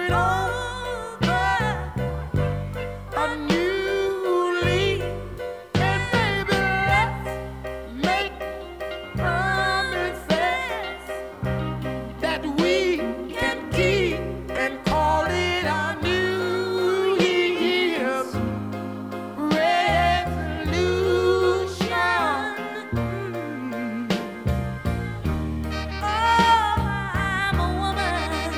turn over a new leaf. And baby, let's make promises that we can keep and call it our New Year's resolution. Oh, I'm a woman,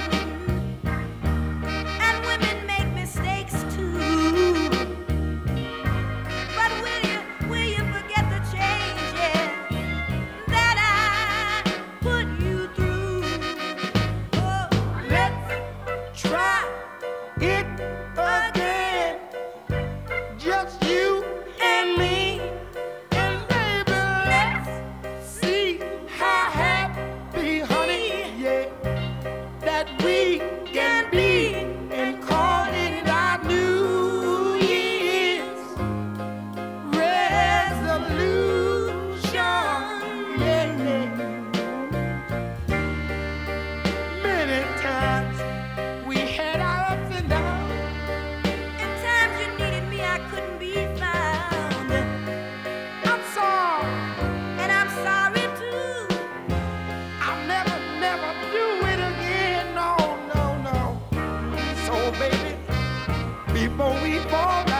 and women make mistakes too. But will you forget the changes that I put you through? Oh, Let's try it again. Just you and me. And baby, let's see how happy, honey, yeah, that we can be and call it our New Year's resolution. Yeah. Many times we had our ups and downs. in times you needed me, I couldn't be found. I'm sorry, And I'm sorry too. I'll never, never do it again. No, no, no. So baby, before we fall